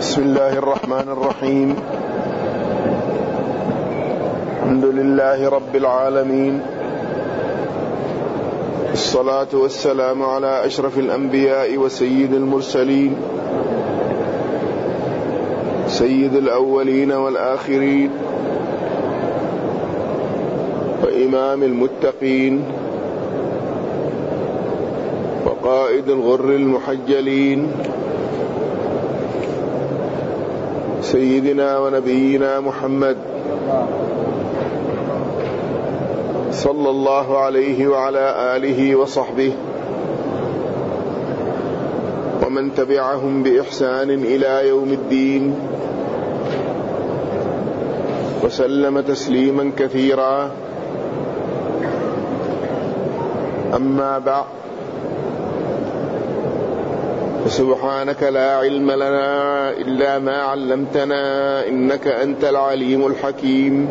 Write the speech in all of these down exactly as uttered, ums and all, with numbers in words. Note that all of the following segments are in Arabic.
بسم الله الرحمن الرحيم. الحمد لله رب العالمين، الصلاة والسلام على أشرف الأنبياء وسيد المرسلين، سيد الأولين والآخرين، وإمام المتقين، وقائد الغر المحجلين، سيدنا ونبينا محمد صلى الله عليه وعلى آله وصحبه ومن تبعهم بإحسان إلى يوم الدين، وسلم تسليما كثيرا. أما بعد، سبحانك لا علم لنا إلا ما علمتنا إنك أنت العليم الحكيم.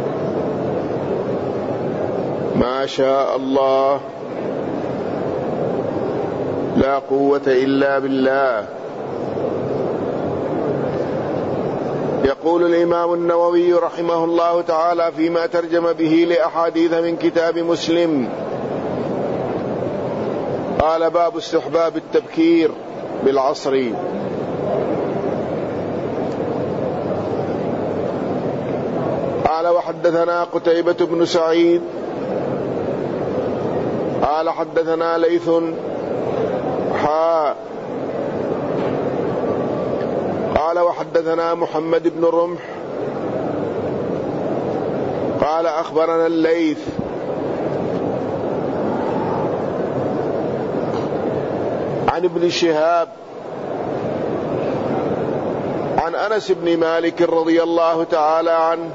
ما شاء الله، لا قوة إلا بالله. يقول الإمام النووي رحمه الله تعالى فيما ترجم به لأحاديث من كتاب مسلم، قال: باب استحباب التبكير بالعصر. قال: وحدثنا قتيبة بن سعيد قال: حدثنا ليث حاء قال: وحدثنا محمد بن رمح قال: أخبرنا الليث عن ابن شهاب عن أنس بن مالك رضي الله تعالى عنه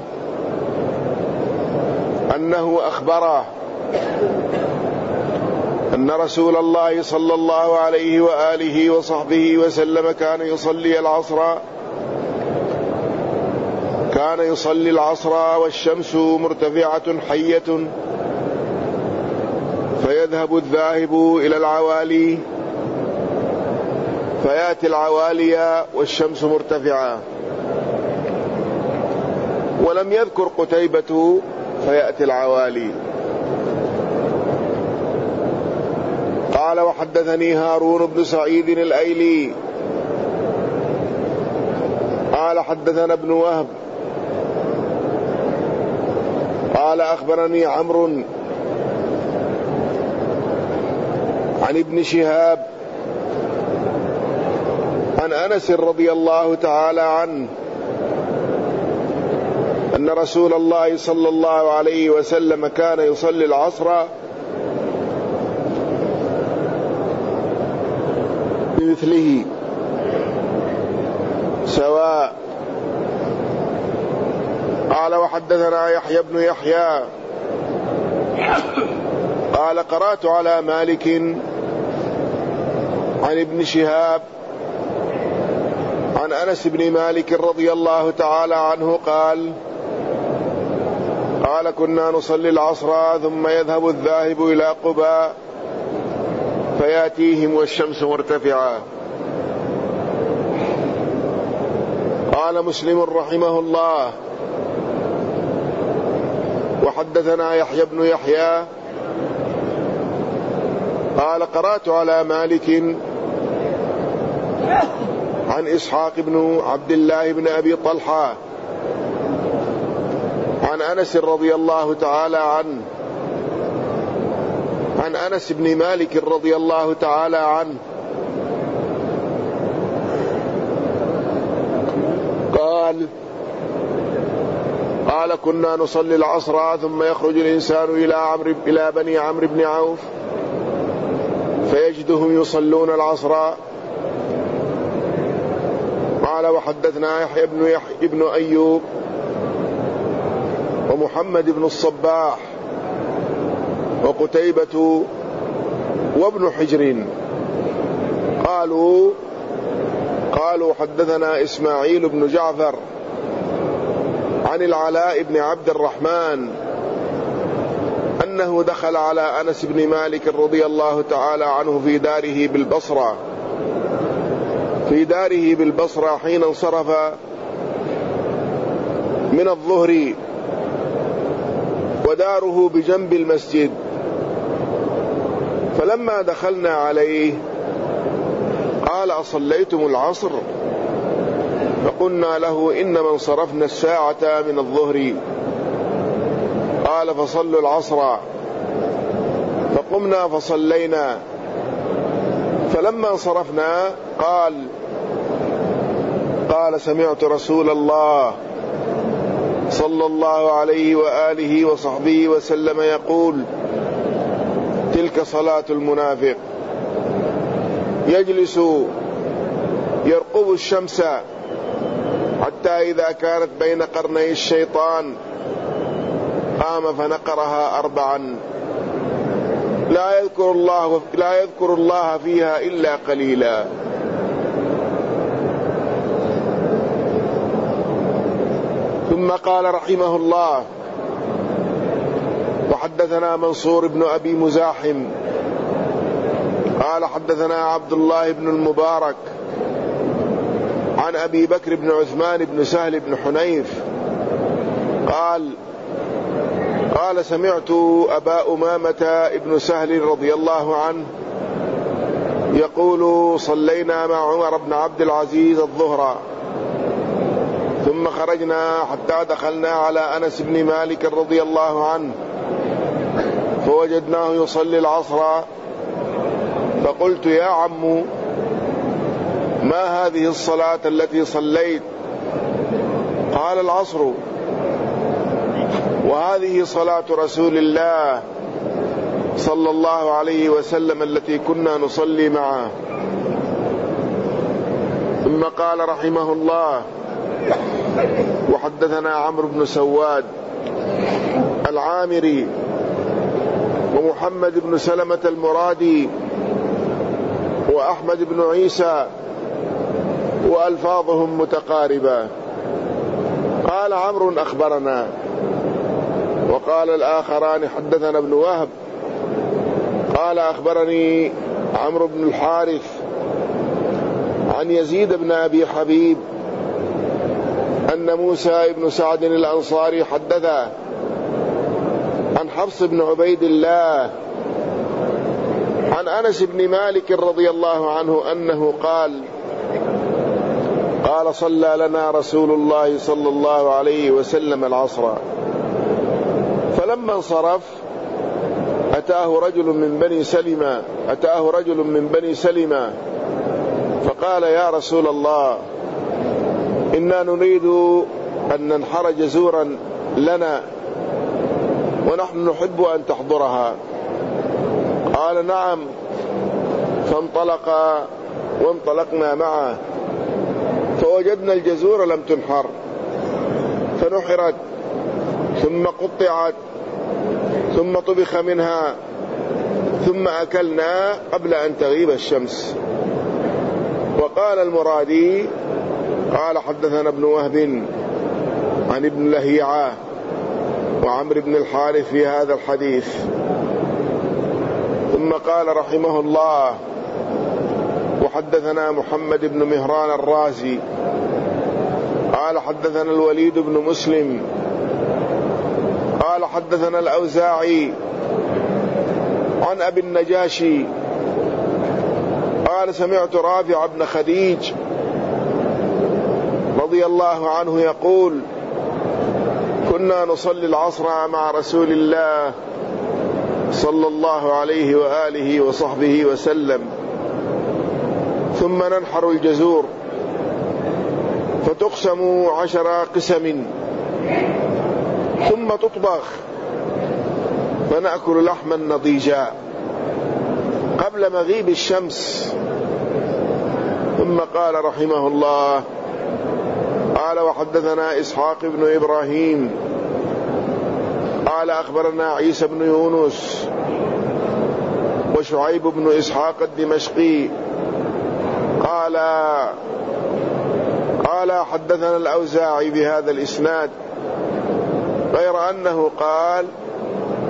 أنه أخبره أن رسول الله صلى الله عليه وآله وصحبه وسلم كان يصلي العصر كان يصلي العصر والشمس مرتفعة حية، فيذهب الذاهب إلى العوالي فيأتي العوالي والشمس مرتفعة. ولم يذكر قتيبة فيأتي العوالي. قال: وحدثني هارون بن سعيد الأيلي قال: حدثنا ابن وهب قال: أخبرني عمرو عن ابن شهاب عن أنس رضي الله تعالى عنه أن رسول الله صلى الله عليه وسلم كان يصلي العصر بمثله سواء. قال: وحدثنا يحيى بن يحيى قال: قرأت على مالك عن ابن شهاب عن أنس بن مالك رضي الله تعالى عنه قال: قال: كنا نصلي العصر ثم يذهب الذاهب إلى قباء فيأتيهم والشمس مرتفعة. قال مسلم رحمه الله: وحدثنا يحيى بن يحيى قال: قرأت على مالك عن إسحاق بن عبد الله بن أبي طلحة عن أنس رضي الله تعالى عنه عن أنس بن مالك رضي الله تعالى عنه قال: قال: كنا نصلي العصر ثم يخرج الإنسان إلى عمرو إلى بني عمرو بن عوف فيجدهم يصلون العصر. قال: وحدثنا يحيى بن يحيى بن أيوب ومحمد بن الصباح وقتيبة وابن حجر قالوا قالوا حدثنا إسماعيل بن جعفر عن العلاء بن عبد الرحمن أنه دخل على أنس بن مالك رضي الله تعالى عنه في داره بالبصرة في داره بالبصرة حين انصرف من الظهر، وداره بجنب المسجد. فلما دخلنا عليه قال: أصليتم العصر؟ فقلنا له: إنما انصرفنا الساعة من الظهر. قال: فصلوا العصر. فقمنا فصلينا. فلما انصرفنا قال قال سمعت رسول الله صلى الله عليه وآله وصحبه وسلم يقول: تلك صلاة المنافق، يجلس يرقب الشمس حتى إذا كانت بين قرني الشيطان قام فنقرها أربعا، لا يذكر الله لا يذكر الله فيها إلا قليلا. ثم قال رحمه الله: وحدثنا منصور بن أبي مزاحم قال حدثنا عبد الله بن المبارك عن أبي بكر بن عثمان بن سهل بن حنيف قال قال سمعت أبا أمامة بن سهل رضي الله عنه يقول: صلينا مع عمر بن عبد العزيز الظهر، ثم خرجنا حتى دخلنا على أنس بن مالك رضي الله عنه فوجدناه يصلي العصر، فقلت: يا عم، ما هذه الصلاة التي صليت؟ قال: العصر، وهذه صلاة رسول الله صلى الله عليه وسلم التي كنا نصلي معه. ثم قال رحمه الله: وحدثنا عمرو بن سواد العامري ومحمد بن سلمة المرادي وأحمد بن عيسى وألفاظهم متقاربة. قال عمرو: أخبرنا. وقال الآخران: حدثنا ابن وهب قال أخبرني عمرو بن الحارث عن يزيد بن أبي حبيب أن موسى بن سعد الأنصاري حدثه عن حفص بن عبيد الله عن أنس بن مالك رضي الله عنه أنه قال قال: صلى لنا رسول الله صلى الله عليه وسلم العصر، فلما انصرف أتاه رجل من بني سلمة أتاه رجل من بني سلمة فقال: يا رسول الله، إنا نريد أن ننحر جزورا لنا ونحن نحب أن تحضرها. قال: نعم. فانطلق وانطلقنا معه فوجدنا الجزور لم تنحر، فنحرت ثم قطعت ثم طبخ منها ثم أكلنا قبل أن تغيب الشمس. وقال المرادي: قال حدثنا ابن وهب عن ابن لهيعة وعمر بن الحارث في هذا الحديث. ثم قال رحمه الله: وحدثنا محمد بن مهران الرازي قال حدثنا الوليد بن مسلم قال حدثنا الأوزاعي عن أبي النجاشي قال: سمعت رافع بن خديج رضي الله عنه يقول: كنا نصلي العصر مع رسول الله صلى الله عليه وآله وصحبه وسلم، ثم ننحر الجزور فتقسم عشر قسم ثم تطبخ فنأكل لحما نضيجا قبل مغيب الشمس. ثم قال رحمه الله: قال وحدثنا إسحاق بن إبراهيم قال أخبرنا عيسى بن يونس وشعيب بن إسحاق الدمشقي قال قال حدثنا الأوزاعي بهذا الإسناد، غير أنه قال: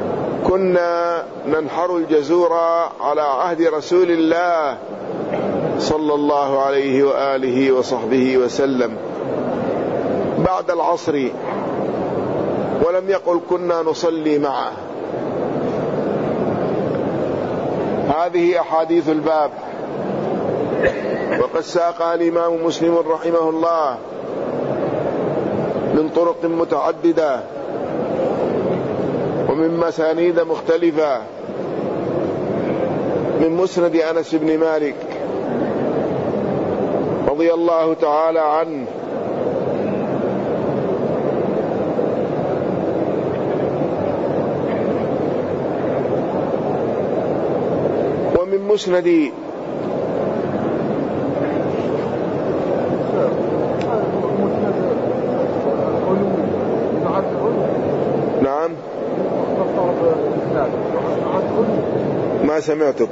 كنا ننحر الجزور على عهد رسول الله صلى الله عليه وآله وصحبه وسلم بعد العصر، ولم يقل كنا نصلي معه. هذه أحاديث الباب، وقد ساقها الإمام مسلم رحمه الله من طرق متعددة ومن مسانيد مختلفة من مسند أنس بن مالك رضي الله تعالى عنه ومن مسند نعم ما سمعتك.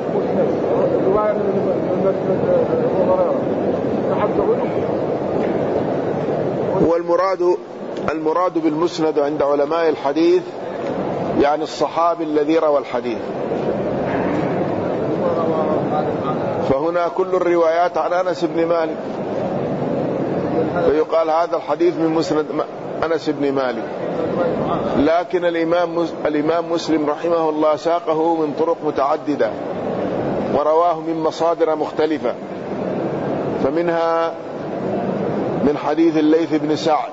هو المراد المراد بالمسند عند علماء الحديث يعني الصحابي الذي روى الحديث، فهنا كل الروايات عن أنس بن مالك، فيقال هذا الحديث من مسند أنس بن مالك. لكن الإمام الإمام مسلم رحمه الله ساقه من طرق متعددة ورواه من مصادر مختلفة، فمنها من حديث الليث بن سعد،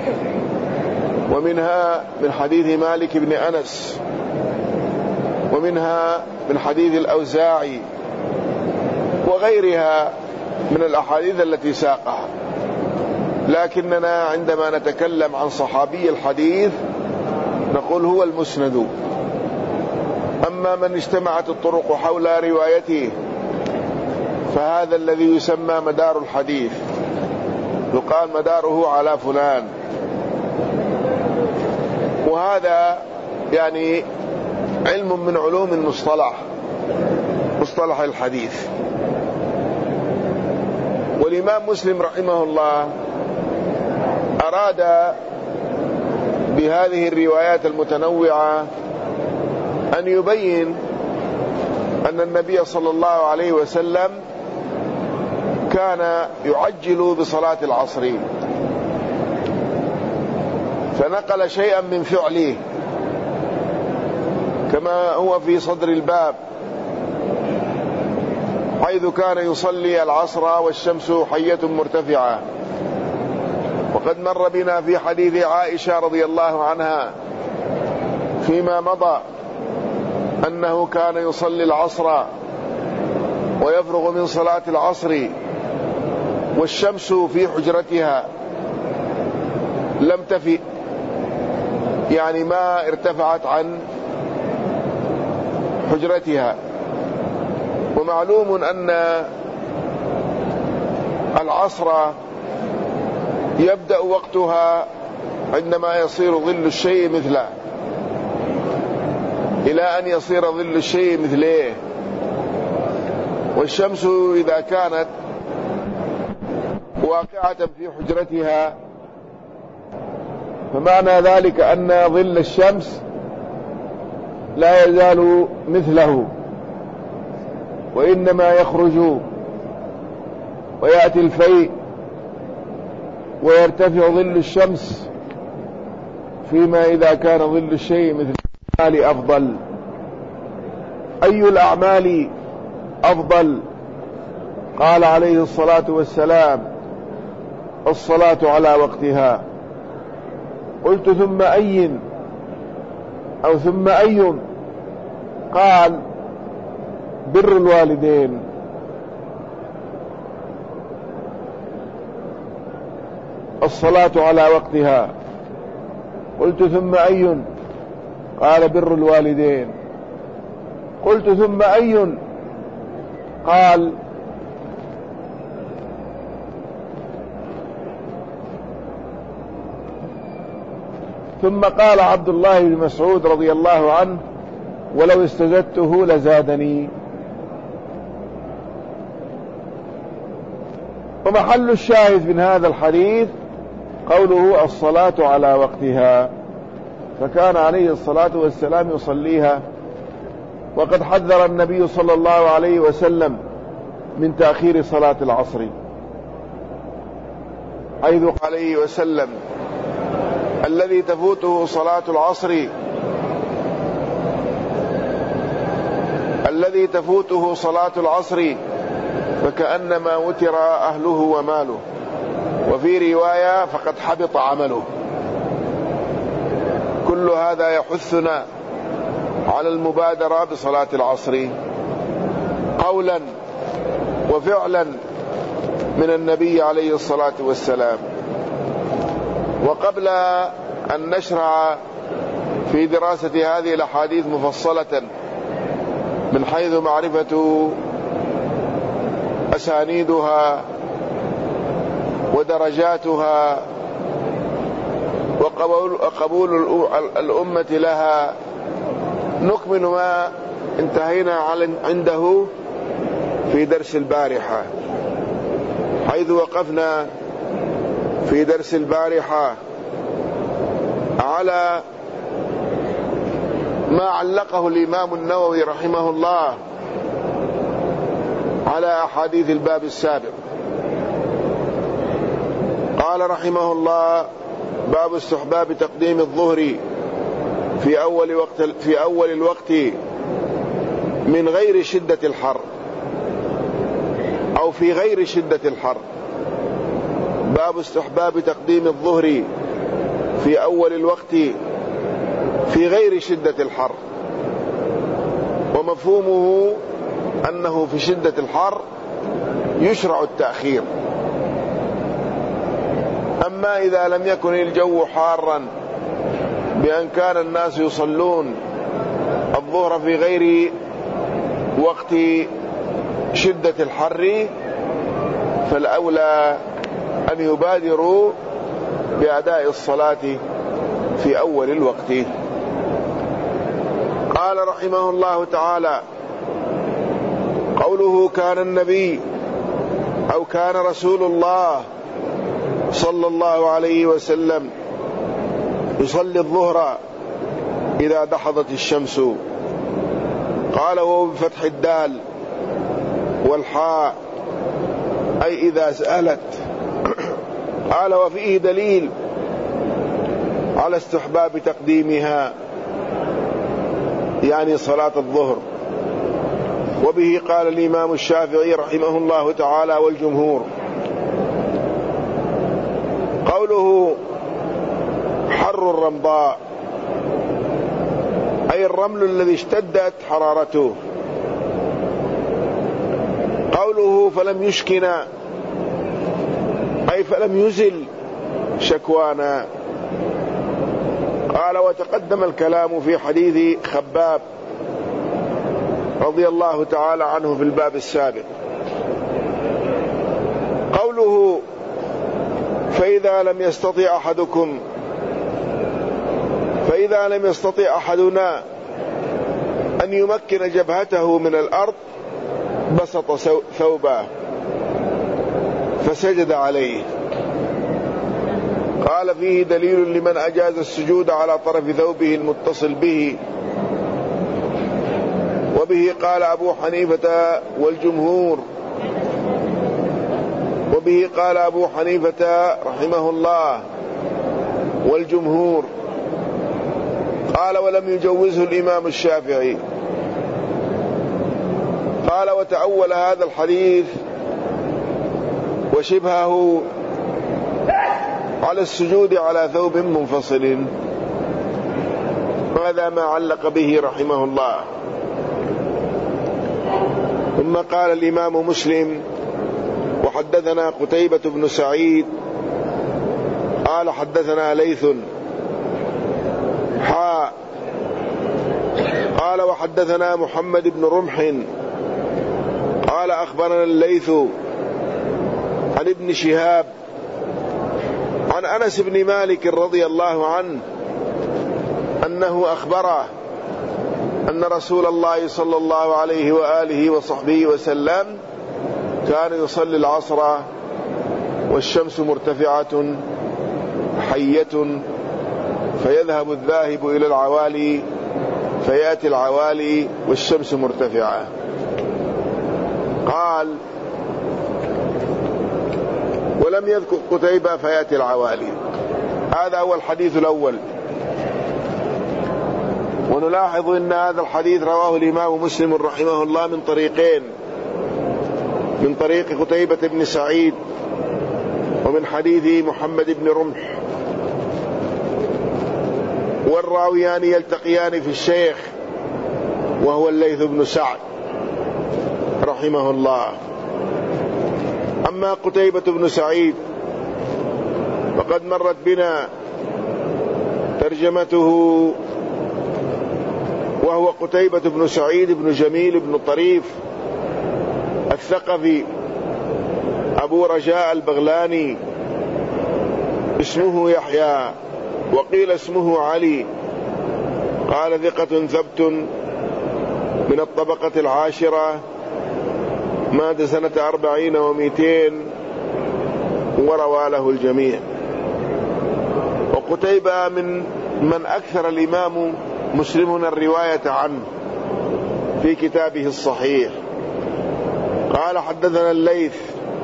ومنها من حديث مالك بن أنس، ومنها من حديث الأوزاعي، وغيرها من الأحاديث التي ساقها. لكننا عندما نتكلم عن صحابي الحديث نقول هو المسند. أما من اجتمعت الطرق حول روايته فهذا الذي يسمى مدار الحديث، يقال مداره على فلان، وهذا يعني علم من علوم المصطلح، مصطلح الحديث. والإمام مسلم رحمه الله أراد بهذه الروايات المتنوعة أن يبين أن النبي صلى الله عليه وسلم كان يعجل بصلاة العصر، فنقل شيئا من فعله كما هو في صدر الباب، حيث كان يصلي العصر والشمس حية مرتفعة. وقد مر بنا في حديث عائشة رضي الله عنها فيما مضى أنه كان يصلي العصر ويفرغ من صلاة العصر والشمس في حجرتها لم تفئ، يعني ما ارتفعت عن حجرتها. ومعلوم أن العصر يبدأ وقتها عندما يصير ظل الشيء مثله، إلى أن يصير ظل الشيء مثله. والشمس إذا كانت واقعة في حجرتها فمعنى ذلك أن ظل الشمس لا يزال مثله، وإنما يخرج ويأتي الفيء ويرتفع ظل الشمس، فيما إذا كان ظل الشيء مثل الأعمال أفضل. أي الأعمال أفضل؟ قال عليه الصلاة والسلام الصلاة على وقتها. قلت ثم أي أو ثم أي؟ قال بر الوالدين. الصلاة على وقتها. قلت ثم أي؟ قال بر الوالدين. قلت ثم أي؟ قال ثم قال عبد الله بن مسعود رضي الله عنه ولو استزدته لزادني. ومحل الشاهد من هذا الحديث قوله الصلاة على وقتها، فكان عليه الصلاة والسلام يصليها. وقد حذر النبي صلى الله عليه وسلم من تأخير صلاة العصر، حيث قال عليه وسلم: الذي تفوته صلاة العصر الذي تفوته صلاة العصر فكأنما وتر أهله وماله، وفي رواية: فقد حبط عمله. كل هذا يحثنا على المبادرة بصلاة العصر قولا وفعلا من النبي عليه الصلاة والسلام. وقبل أن نشرع في دراسة هذه الأحاديث مفصلة من حيث معرفة أسانيدها ودرجاتها وقبول الأمة لها، نكمل ما انتهينا عنده في درس البارحة، حيث وقفنا في درس البارحة على ما علقه الإمام النووي رحمه الله على أحاديث الباب السابق. قال رحمه الله: باب استحباب تقديم الظهر في أول وقت في أول الوقت من غير شدة الحر، أو في غير شدة الحر. باب استحباب تقديم الظهر في أول الوقت في غير شدة الحر، ومفهومه أنه في شدة الحر يشرع التأخير. أما إذا لم يكن الجو حارا بأن كان الناس يصلون الظهر في غير وقت شدة الحر، فالأولى أن يبادروا بأداء الصلاة في أول الوقت. قال رحمه الله تعالى: قوله كان النبي أو كان رسول الله صلى الله عليه وسلم يصلي الظهر إذا دحضت الشمس. قال: وهو بفتح الدال والحاء، أي إذا سألت. قال: وفيه دليل على استحباب تقديمها، يعني صلاة الظهر. وبه قال الإمام الشافعي رحمه الله تعالى والجمهور. قوله حر الرمضاء، أي الرمل الذي اشتدت حرارته. قوله فلم يشكنا، أي فلم يزل شكوانا. قال: وتقدم الكلام في حديث خباب رضي الله تعالى عنه في الباب السابق. قوله فإذا لم يستطع أحدكم، فإذا لم يستطع أحدنا أن يمكن جبهته من الأرض بسط ثوبه فسجد عليه. قال: فيه دليل لمن أجاز السجود على طرف ثوبه المتصل به. وبه قال أبو حنيفة والجمهور وبه قال أبو حنيفة رحمه الله والجمهور. قال: ولم يجوزه الإمام الشافعي. قال: وتأول هذا الحديث وشبهه على السجود على ثوب منفصل. هذا ما علق به رحمه الله. ثم قال الإمام مسلم: وحدثنا قتيبة بن سعيد قال: حدثنا ليث حاء قال: وحدثنا محمد بن رمح قال: أخبرنا الليث عن ابن شهاب عن أنس بن مالك رضي الله عنه أنه أخبره أن رسول الله صلى الله عليه وآله وصحبه وسلم كان يصلي العصر والشمس مرتفعة حية، فيذهب الذاهب إلى العوالي فيأتي العوالي والشمس مرتفعة. قال: ولم يذكر قتيبة فيأتي العوالي. هذا هو الحديث الأول. ونلاحظ أن هذا الحديث رواه الإمام مسلم رحمه الله من طريقين، من طريق قتيبة بن سعيد ومن حديث محمد بن رمح، والراويان يلتقيان في الشيخ وهو الليث بن سعد رحمه الله. أما قتيبة بن سعيد فقد مرت بنا ترجمته، وهو قتيبة بن سعيد بن جميل بن طريف الثقفي أبو رجاء البغلاني، اسمه يحيى وقيل اسمه علي، قال ثقة ثبت من الطبقة العاشرة، مات سنة أربعين ومئتين، وروى له الجميع. وقتيبة من من أكثر الإمام مسلم الرواية عنه في كتابه الصحيح. قال حدثنا الليث،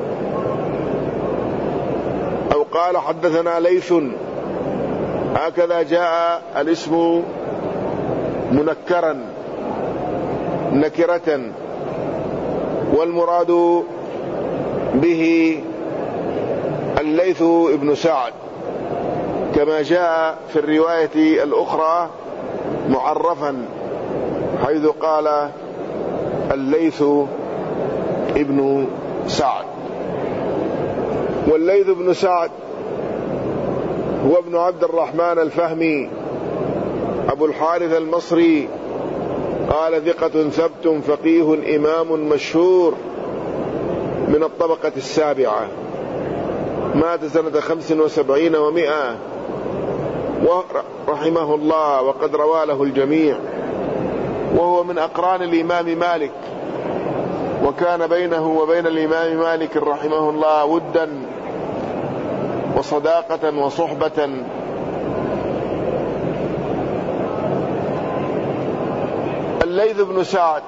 أو قال حدثنا ليث، هكذا جاء الاسم منكرا نكرة، والمراد به الليث بن سعد، كما جاء في الرواية الأخرى معرفا حيث قال الليث ابن سعد. والليث بن سعد هو ابن عبد الرحمن الفهمي أبو الحارث المصري، قال ثقة ثبت فقيه إمام مشهور من الطبقة السابعة، مات سنة خمس وسبعين ومئة رحمه الله، وقد روى له الجميع، وهو من أقران الإمام مالك، وكان بينه وبين الإمام مالك رحمه الله ودا وصداقة وصحبة. الليث بن سعد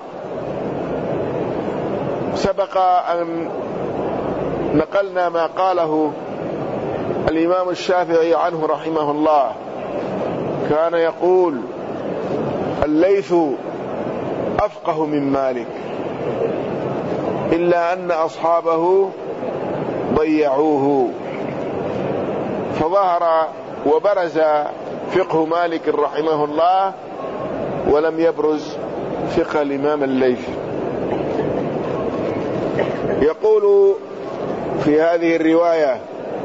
سبق أن نقلنا ما قاله الإمام الشافعي عنه رحمه الله، كان يقول الليث أفقه من مالك، إلا أن أصحابه ضيعوه، فظهر وبرز فقه مالك رحمه الله ولم يبرز فقه الإمام الليث. يقول في هذه الرواية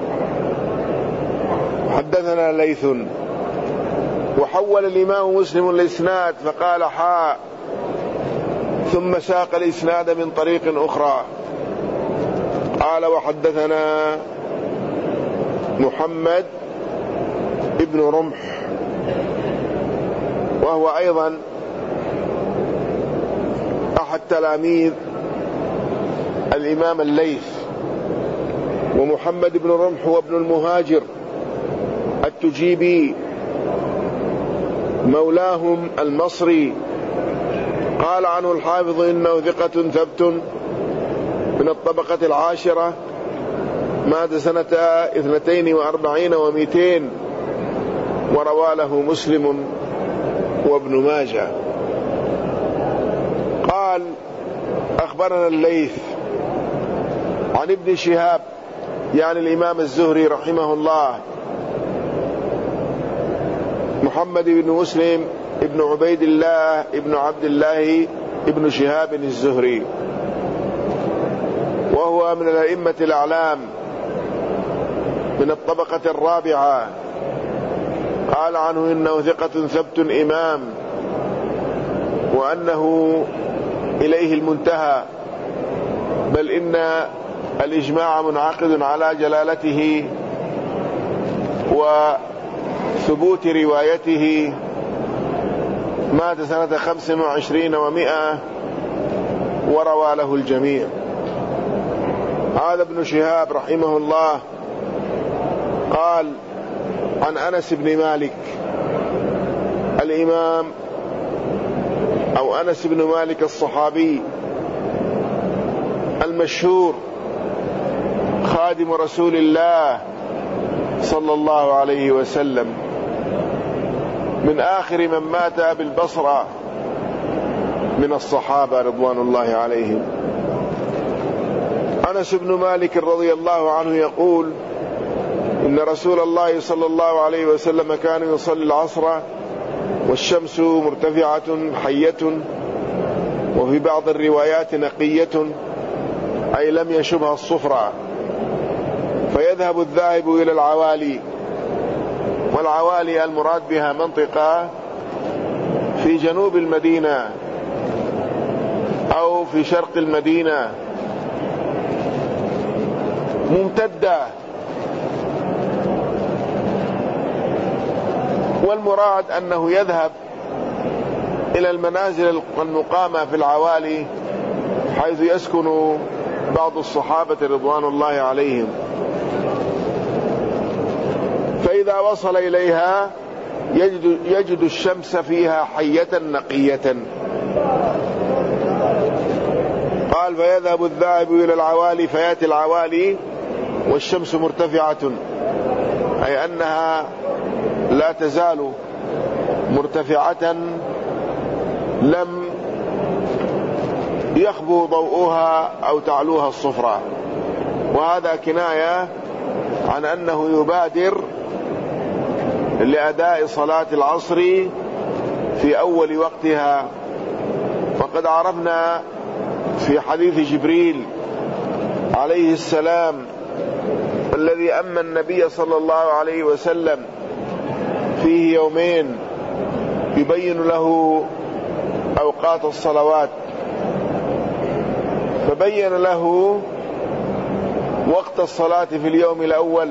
حدثنا ليث، وحول الإمام مسلم الإسناد فقال حاء، ثم ساق الإسناد من طريق أخرى، قال وحدثنا محمد ابن رمح، وهو أيضا أحد تلاميذ الإمام الليث. ومحمد بن رمح هو ابن المهاجر التجيبي مولاهم المصري، قال عنه الحافظ إنه ثقة ثبت من الطبقة العاشرة، مات سنة اثنتين وأربعين ومئتين، وروى له مسلم وابن ماجه. قال أخبرنا الليث عن ابن شهاب، يعني الإمام الزهري رحمه الله، محمد بن مسلم ابن عبيد الله ابن عبد الله ابن شهاب الزهري، وهو من الأئمة الأعلام من الطبقة الرابعة. قال عنه إنه ثقة ثبت إمام، وأنه إليه المنتهى، بل إن الإجماع منعقد على جلالته وثبوت روايته. مات سنة خمس وعشرين ومئة، وروى له الجميع. هذا ابن شهاب رحمه الله قال عن أنس بن مالك، الإمام أو أنس بن مالك الصحابي المشهور خادم خادم رسول الله صلى الله عليه وسلم، من آخر من مات بالبصرة من الصحابة رضوان الله عليهم. أنس بن مالك رضي الله عنه يقول: إن رسول الله صلى الله عليه وسلم كان يصلي العصر والشمس مرتفعة حية، وفي بعض الروايات نقية، أي لم يشبها الصفرة، فيذهب الذاهب إلى العوالي، والعوالي المراد بها منطقة في جنوب المدينة أو في شرق المدينة ممتدة، والمراد أنه يذهب إلى المنازل المقامة في العوالي حيث يسكن بعض الصحابة رضوان الله عليهم، فإذا وصل إليها يجد, يجد الشمس فيها حية نقية. قال: فيذهب الذاهب إلى العوالي، فيأتي العوالي والشمس مرتفعة، أي أنها لا تزال مرتفعة لم يخبو ضوءها أو تعلوها الصفرة، وهذا كناية عن أنه يبادر لأداء صلاة العصر في أول وقتها. وقد عرفنا في حديث جبريل عليه السلام الذي أما النبي صلى الله عليه وسلم فيه يومين يبين له أوقات الصلوات، فبين له وقت الصلاة في اليوم الأول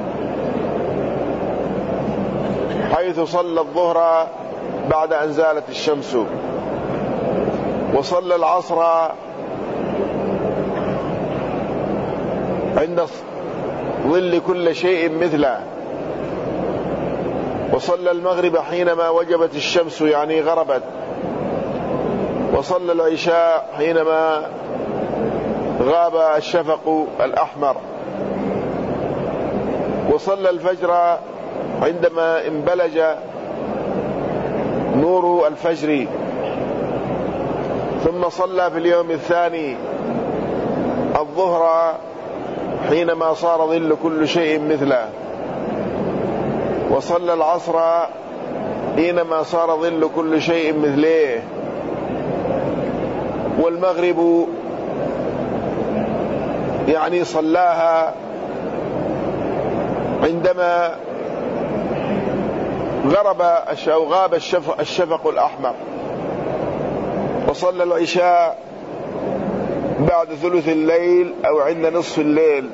حيث صلى الظهر بعد أن زالت الشمس، وصلى العصر عند ظل كل شيء مثله، وصلى المغرب حينما وجبت الشمس يعني غربت، وصلى العشاء حينما غاب الشفق الأحمر، وصلى الفجر عندما انبلج نور الفجر، ثم صلى في اليوم الثاني الظهر حينما صار ظل كل شيء مثله، وصلى العصر حينما صار ظل كل شيء مثله، والمغرب يعني صلاها عندما غرب أو غاب الشفق, الشفق الأحمر، وصلى العشاء بعد ثلث الليل أو عند نصف الليل.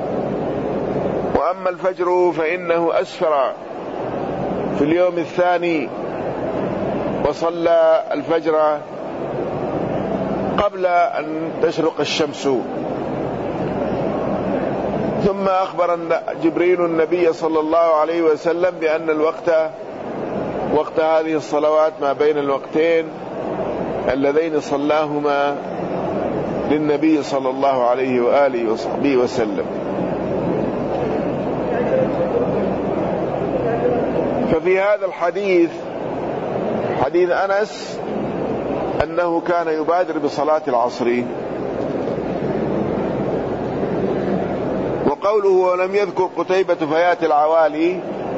وأما الفجر فإنه أسفر في اليوم الثاني، وصلى الفجر قبل أن تشرق الشمس. ثم أخبر جبريل النبي صلى الله عليه وسلم بأن الوقت وقت هذه الصلوات ما بين الوقتين اللذين صلاهما للنبي صلى الله عليه وآله وصحبه وسلم. ففي هذا الحديث حديث أنس أنه كان يبادر بصلاة العصر. وقوله ولم يذكر قتيبة فيات العوالي،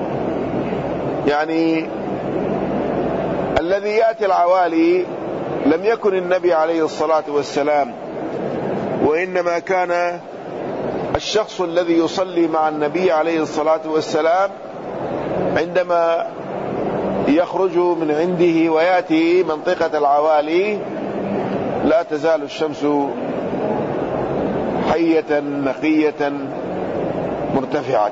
يعني الذي يأتي العوالي لم يكن النبي عليه الصلاة والسلام، وإنما كان الشخص الذي يصلي مع النبي عليه الصلاة والسلام عندما يخرج من عنده ويأتي منطقة العوالي لا تزال الشمس حية نقية مرتفعة.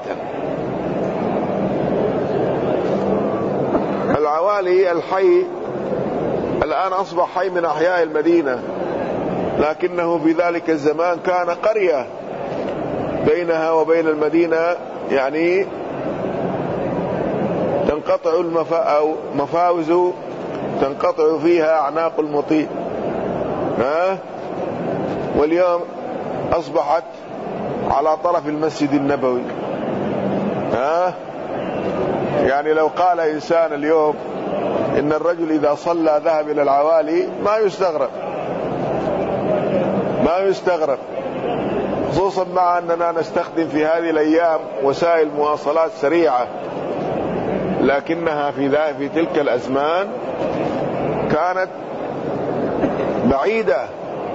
العوالي الحي الآن أصبح حي من أحياء المدينة، لكنه في ذلك الزمان كان قرية بينها وبين المدينة، يعني تنقطع المفاوز تنقطع فيها أعناق المطيع، ها؟ واليوم أصبحت على طرف المسجد النبوي. ها يعني لو قال إنسان اليوم إن الرجل إذا صلى ذهب إلى العوالي ما يستغرب، ما يستغرب، خصوصا مع أننا نستخدم في هذه الأيام وسائل مواصلات سريعة، لكنها في في تلك الأزمان كانت بعيدة،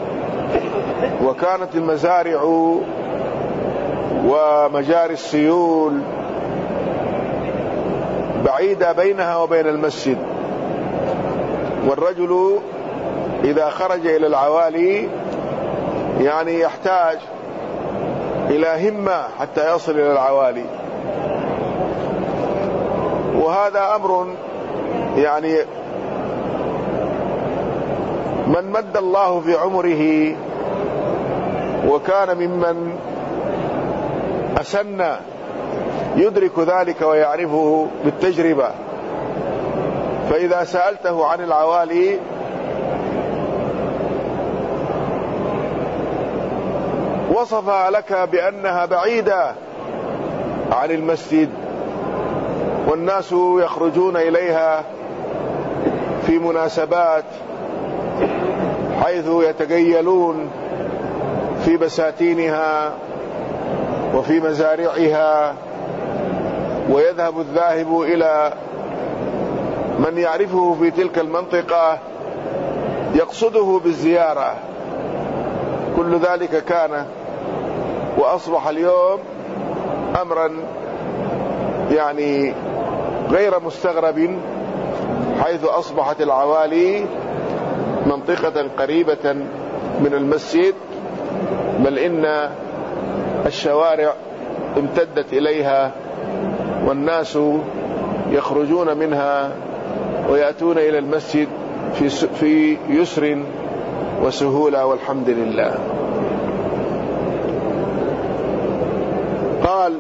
وكانت المزارع ومجاري السيول بعيدة بينها وبين المسجد، والرجل إذا خرج إلى العوالي يعني يحتاج إلى همة حتى يصل إلى العوالي. وهذا أمر يعني من مد الله في عمره وكان ممن أسن يدرك ذلك ويعرفه بالتجربة، فإذا سألته عن العوالي وصفها لك بأنها بعيدة عن المسجد، والناس يخرجون إليها في مناسبات حيث يتجيلون في بساتينها وفي مزارعها، ويذهب الذاهب إلى من يعرفه في تلك المنطقة يقصده بالزيارة. كل ذلك كان وأصبح اليوم أمرا يعني غير مستغرب، حيث أصبحت العوالي منطقة قريبة من المسجد، بل إن الشوارع امتدت إليها والناس يخرجون منها ويأتون إلى المسجد في في يسر وسهولة، والحمد لله. قال: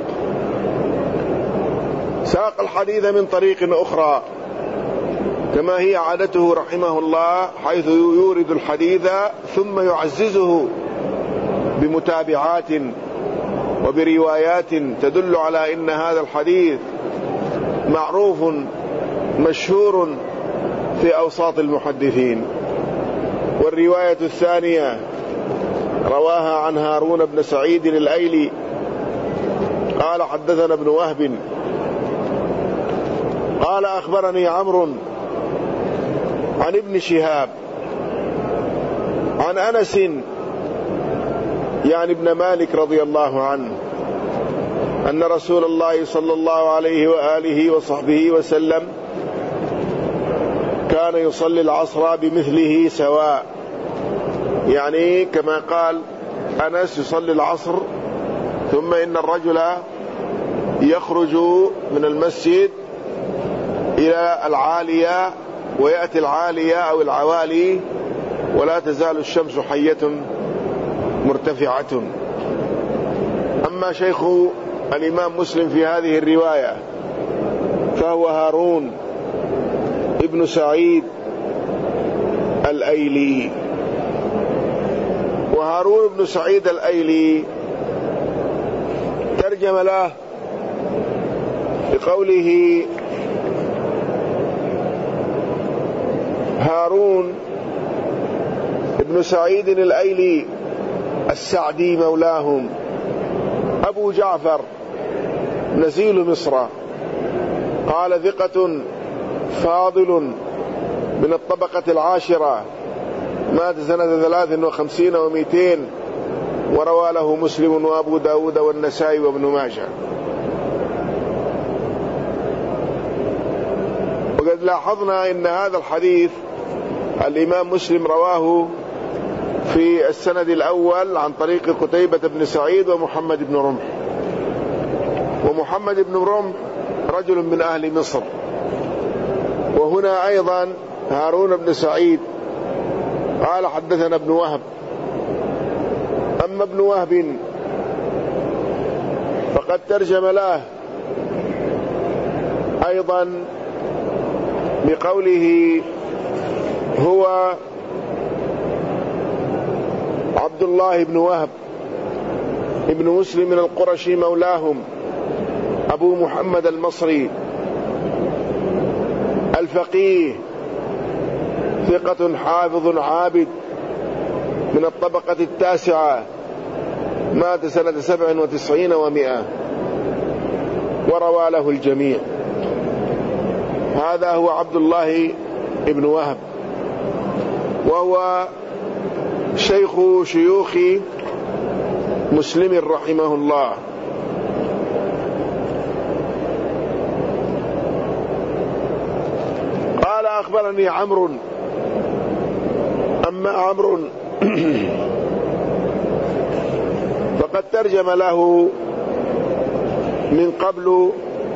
ساق الحديث من طريق أخرى كما هي عادته رحمه الله، حيث يورد الحديث ثم يعززه بمتابعات وبروايات تدل على إن هذا الحديث معروف مشهور في أوساط المحدثين. والرواية الثانية رواها عن هارون بن سعيد الأيلي قال: حدثنا ابن وهب قال: أخبرني عمرو عن ابن شهاب عن أنس يعني ابن مالك رضي الله عنه أن رسول الله صلى الله عليه وآله وصحبه وسلم كان يصلي العصر بمثله سواء، يعني كما قال أنس يصلي العصر ثم إن الرجل يخرج من المسجد إلى العالية ويأتي العالية أو العوالي ولا تزال الشمس حية مرتفعة. أما شيخ الإمام مسلم في هذه الرواية فهو هارون ابن سعيد الأيلي. وهارون بن سعيد الأيلي ترجم له بقوله: هارون ابن سعيد الأيلي السعدي مولاهم أبو جعفر نزيل مصر، قال: ثقة فاضل من الطبقة العاشرة، مات سنة ثلاث وخمسين ومئتين، وروى له مسلم وأبو داود والنسائي وابن ماجه. وقد لاحظنا أن هذا الحديث الإمام مسلم رواه في السند الأول عن طريق قتيبة بن سعيد ومحمد بن رمح، ومحمد بن رمح رجل من أهل مصر. وهنا أيضا هارون بن سعيد قال: حدثنا ابن وهب. أما ابن وهب فقد ترجم له أيضا بقوله: هو عبد الله بن وهب ابن مسلم القرشي مولاهم أبو محمد المصري الفقيه ثقة حافظ عابد من الطبقة التاسعة، مات سنة سبع وتسعين ومئة، وروى له الجميع. هذا هو عبد الله ابن وهب، وهو شيخ شيوخ مسلم رحمه الله. قال أخبرني عمرو، أما عمرو فقد ترجم له من قبل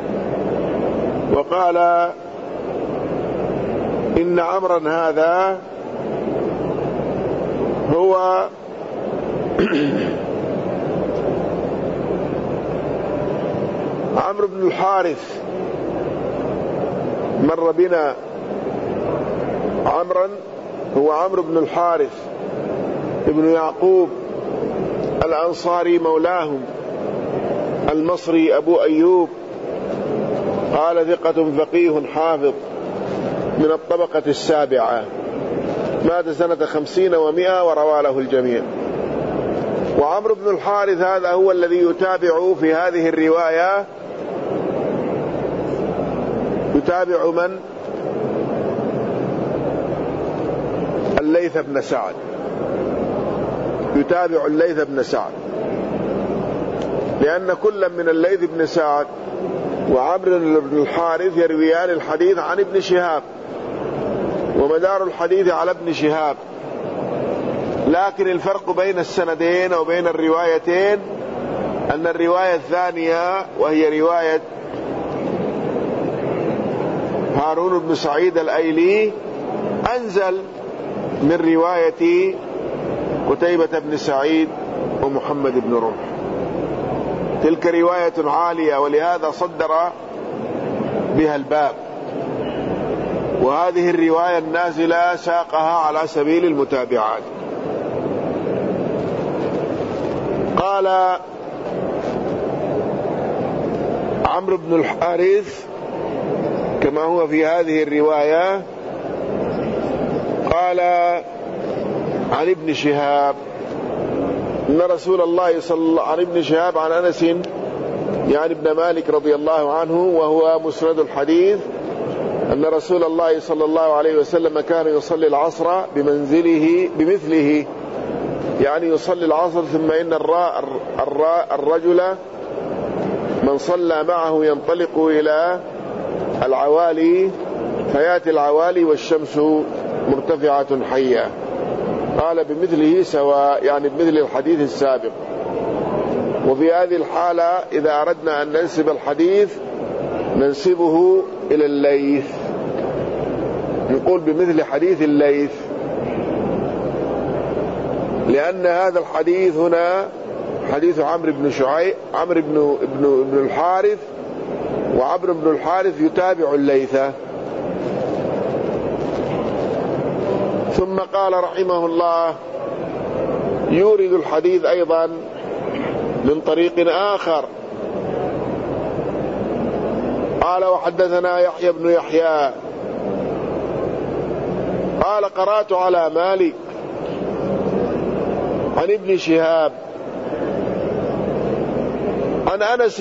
وقال إن عمرا هذا هو عمرو بن الحارث. مر بنا عمرا، هو عمرو بن الحارث ابن يعقوب الأنصاري مولاهم المصري أبو أيوب، قال ثقة فقيه حافظ من الطبقة السابعة، مات سنة خمسين ومئة، وروى له الجميع. وعمرو بن الحارث هذا هو الذي يتابع في هذه الرواية، يتابع من؟ الليث بن سعد، يتابع الليث بن سعد، لأن كل من الليث بن سعد وعمرو بن الحارث يرويان الحديث عن ابن شهاب، ومدار الحديث على ابن شهاب، لكن الفرق بين السندين وبين الروايتين أن الرواية الثانية وهي رواية هارون بن سعيد الأيلي أنزل من رواية قتيبة بن سعيد ومحمد بن رمح. تلك رواية عالية، ولهذا صدر بها الباب، وهذه الرواية النازلة ساقها على سبيل المتابعات. قال عمرو بن الحارث كما هو في هذه الرواية، قال عن ابن شهاب إن رسول الله صلى الله عن ابن شهاب عن أنس يعني ابن مالك رضي الله عنه، وهو مسند الحديث، أن رسول الله صلى الله عليه وسلم كان يصلي العصر بمنزله بمثله، يعني يصلي العصر ثم إن الراء الراء الرجل من صلى معه ينطلق إلى العوالي، فيأتي العوالي والشمس مرتفعة حية. قال بمثله سواء، يعني بمثل الحديث السابق. وفي هذه الحالة إذا أردنا أن ننسب الحديث ننسبه إلى الليث، نقول بمثل حديث الليث، لأن هذا الحديث هنا حديث عمرو بن شعيب عمرو بن ابن ابن الحارث، وعمرو بن الحارث يتابع الليث. ثم قال رحمه الله يورد الحديث أيضا من طريق آخر. قال وحدثنا يحيى بن يحيى قال قرأت على مالك عن ابن شهاب عن أنس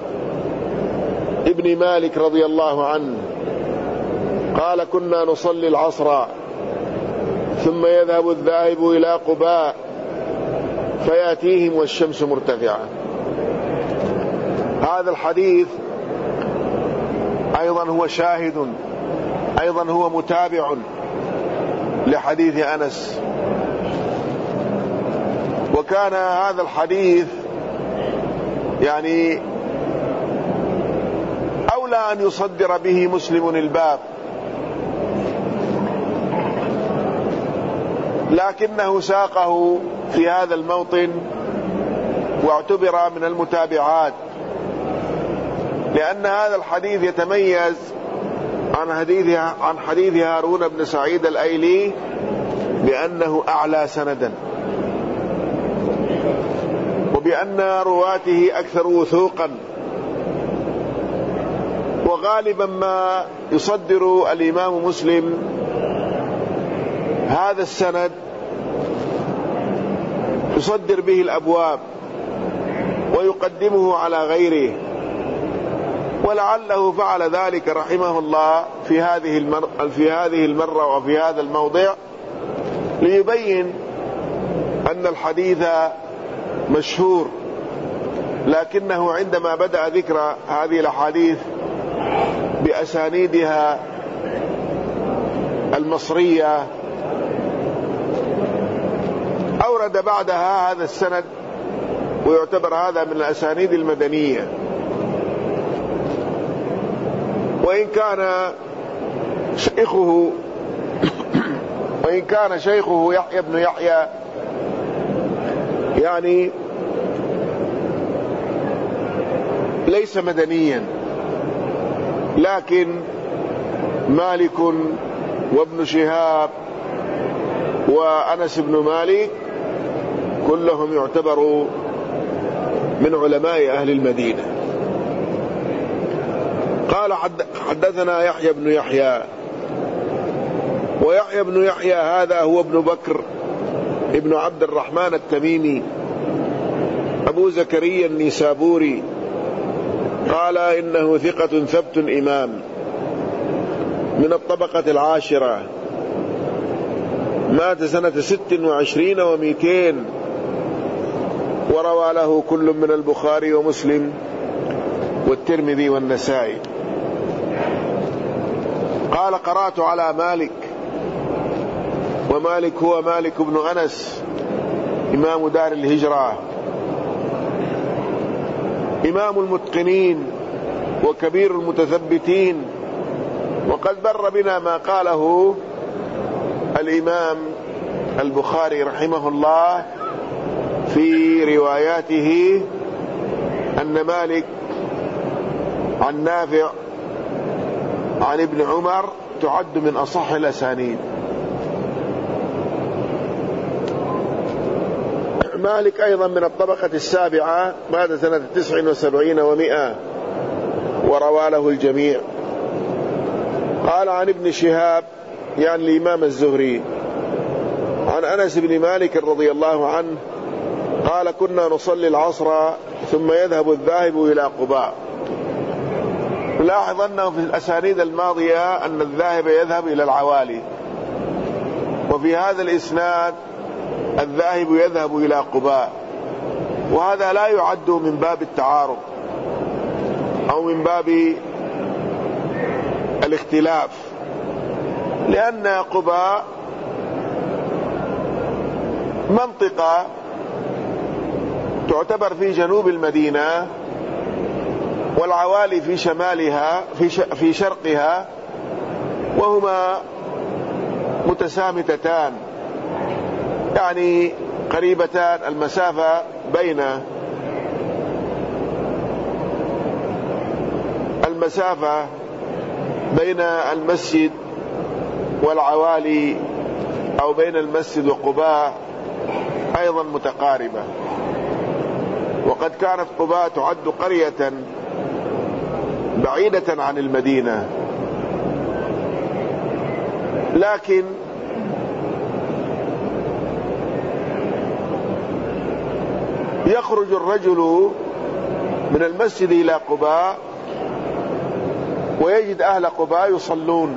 ابن مالك رضي الله عنه قال كنا نصلي العصر ثم يذهب الذاهب إلى قباء فيأتيهم والشمس مرتفعة. هذا الحديث أيضا هو شاهد، أيضا هو متابع لحديث أنس. وكان هذا الحديث يعني أولى أن يصدر به مسلم الباب، لكنه ساقه في هذا الموطن واعتبر من المتابعات، لأن هذا الحديث يتميز عن حديث عن حديث هارون بن سعيد الأيلي بأنه أعلى سندا، بأن رواته أكثر وثوقا. وغالبا ما يصدر الإمام مسلم هذا السند يصدر به الأبواب ويقدمه على غيره، ولعله فعل ذلك رحمه الله في هذه المرة, في هذه المرة وفي هذا الموضع ليبين أن الحديث مشهور، لكنه عندما بدأ ذكر هذه الأحاديث بأسانيدها المصرية أورد بعدها هذا السند، ويعتبر هذا من الأسانيد المدنية. وإن كان شيخه وإن كان شيخه يحيى بن يحيى يعني ليس مدنيا، لكن مالك وابن شهاب وأنس بن مالك كلهم يعتبروا من علماء أهل المدينة. قال حدثنا يحيى بن يحيى، ويحيى بن يحيى هذا هو ابن بكر ابن عبد الرحمن التميمي أبو زكريا النيسابوري، قال إنه ثقة ثبت إمام من الطبقة العاشرة، مات سنة ست وعشرين ومئتين، وروى له كل من البخاري ومسلم والترمذي والنسائي. قال قرأت على مالك، ومالك هو مالك بن أنس إمام دار الهجرة، إمام المتقنين وكبير المتثبتين، وقد بر بنا ما قاله الإمام البخاري رحمه الله في رواياته أن مالك عن نافع عن ابن عمر تعد من أصح الأسانيد. مالك أيضا من الطبقة السابعة، مات سنة تسع وسبعين ومئة، وروى له الجميع. قال عن ابن شهاب يعني الإمام الزهري عن أنس بن مالك رضي الله عنه قال كنا نصلي العصر ثم يذهب الذاهب إلى قباء. لاحظ أنه في الأسانيد الماضية أن الذاهب يذهب إلى العوالي، وفي هذا الإسناد الذاهب يذهب إلى قباء، وهذا لا يعد من باب التعارض أو من باب الاختلاف، لأن قباء منطقة تعتبر في جنوب المدينة، والعوالي في شمالها في في شرقها، وهما متسامتتان يعني قريبتان المسافة بين المسافة بين المسجد والعوالي أو بين المسجد وقباء أيضا متقاربة. وقد كانت قباء تعد قرية بعيدة عن المدينة، لكن يخرج الرجل من المسجد إلى قباء ويجد أهل قباء يصلون،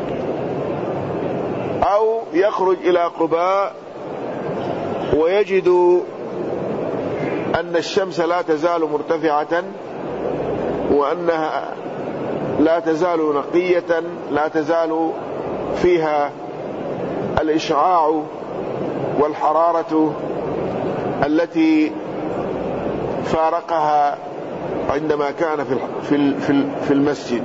أو يخرج إلى قباء ويجد أن الشمس لا تزال مرتفعة، وأنها لا تزال نقية، لا تزال فيها الإشعاع والحرارة التي فارقها عندما كان في في المسجد.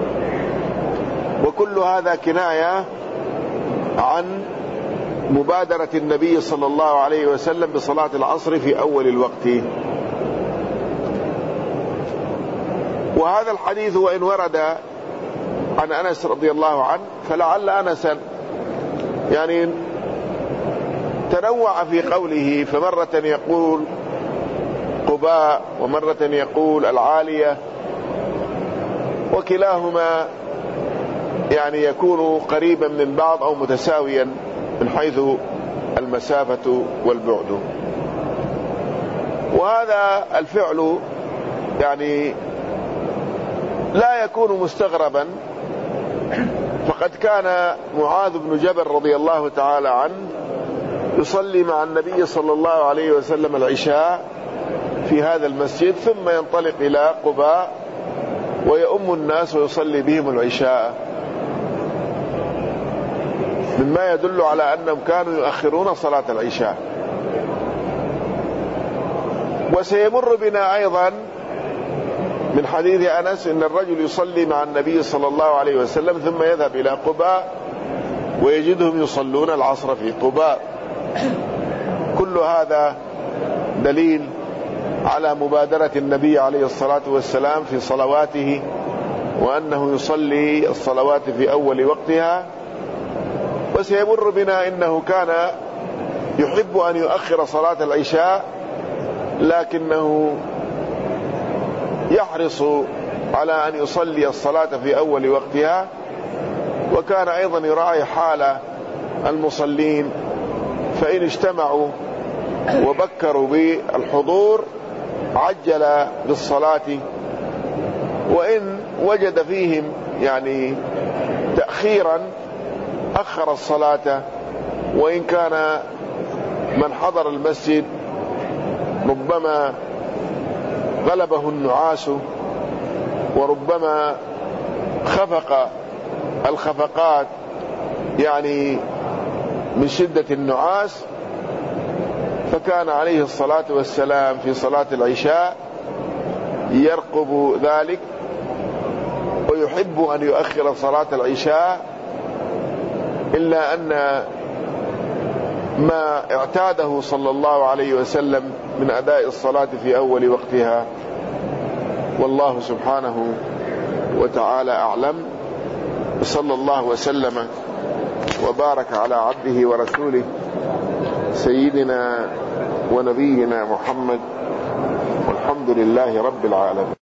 وكل هذا كناية عن مبادرة النبي صلى الله عليه وسلم بصلاة العصر في أول الوقت. وهذا الحديث وإن ورد عن أنس رضي الله عنه، فلعل أنسا يعني تنوع في قوله، فمرة يقول قباء، ومرة يقول العالية، وكلاهما يعني يكون قريبا من بعض أو متساويا من حيث المسافة والبعد. وهذا الفعل يعني لا يكون مستغربا، فقد كان معاذ بن جبل رضي الله تعالى عنه يصلي مع النبي صلى الله عليه وسلم العشاء في هذا المسجد، ثم ينطلق إلى قباء ويؤم الناس ويصلي بهم العشاء، مما يدل على أنهم كانوا يؤخرون صلاة العشاء. وسيمر بنا أيضا من حديث أنس إن الرجل يصلي مع النبي صلى الله عليه وسلم ثم يذهب إلى قباء ويجدهم يصلون العصر في قباء. كل هذا دليل على مبادرة النبي عليه الصلاة والسلام في صلواته، وأنه يصلي الصلوات في أول وقتها. وسيمر بنا إنه كان يحب أن يؤخر صلاة العشاء، لكنه يحرص على أن يصلي الصلاة في أول وقتها، وكان أيضا يراعي حال المصلين، فإن اجتمعوا وبكروا بالحضور عجل بالصلاة، وإن وجد فيهم يعني تأخيرا أخر الصلاة. وإن كان من حضر المسجد ربما غلبه النعاس، وربما خفق الخفقات يعني من شدة النعاس، فكان عليه الصلاة والسلام في صلاة العشاء يرقب ذلك ويحب أن يؤخر صلاة العشاء، إلا أن ما اعتاده صلى الله عليه وسلم من أداء الصلاة في أول وقتها. والله سبحانه وتعالى أعلم، صلى الله وسلم وبارك على عبده ورسوله سيدنا ونبينا محمد، والحمد لله رب العالمين.